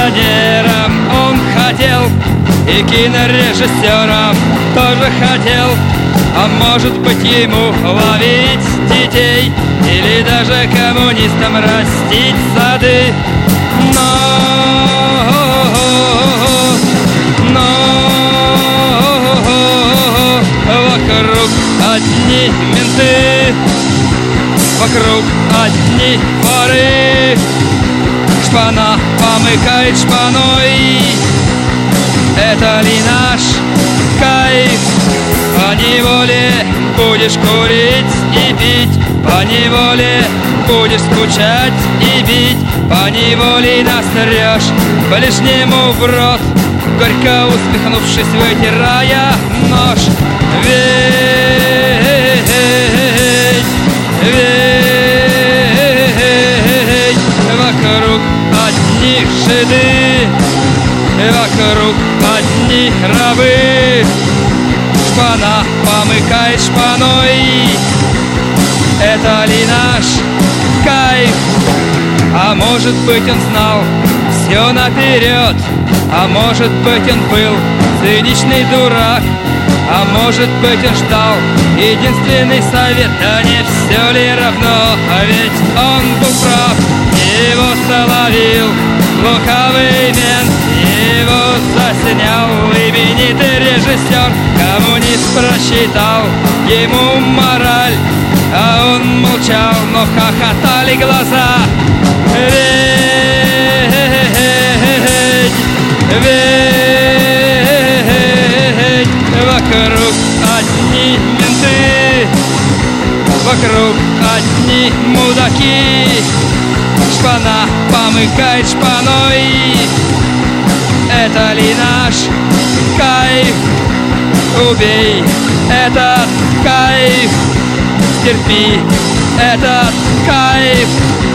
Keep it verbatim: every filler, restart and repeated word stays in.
миллионером он хотел, и кинорежиссером тоже хотел. А может быть ему ловить детей, или даже коммунистам растить сады. Но, но вокруг одни менты, вокруг одни воры. Шпана помыкает шпаной. Это ли наш кайф? Поневоле будешь курить и пить, поневоле будешь скучать и бить, поневоле настрешь ближнему в рот, горько усмехнувшись, вытирая нож. Ведь, ведь вокруг одни жиды, вокруг одни рабы. Шпана помыкает шпаной. Это ли наш кайф? А может быть он знал все наперед, а может быть он был циничный дурак, а может быть он ждал единственный совет. Да не все ли равно, а ведь он был прав. Его соловил лукавый мент, его заснял именитый режиссер. Коммунист просчитал ему мораль, а он молчал, но хохотали глаза. Ведь, ведь вокруг одни менты, вокруг одни мудаки. Шпана помыкает шпаной. Это ли наш кайф? Убей этот кайф, терпи этот кайф.